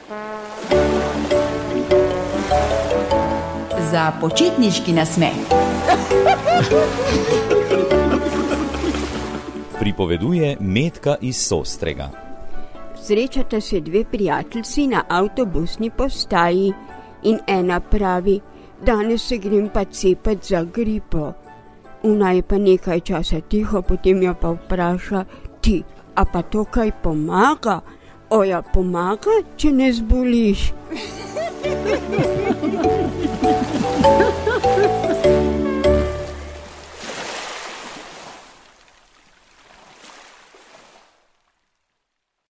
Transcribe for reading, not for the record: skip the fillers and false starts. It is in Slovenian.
Za počitniški nasmeh pripoveduje Metka iz Sostrega. Srečata se dve prijateljci na avtobusni postaji in ena pravi: danes se grem pa cepet za gripo. Ona je pa nekaj časa tiho, potem jo pa vpraša: ti, a pa to kaj pomaga? Oja, pomaga, če ne zboliš.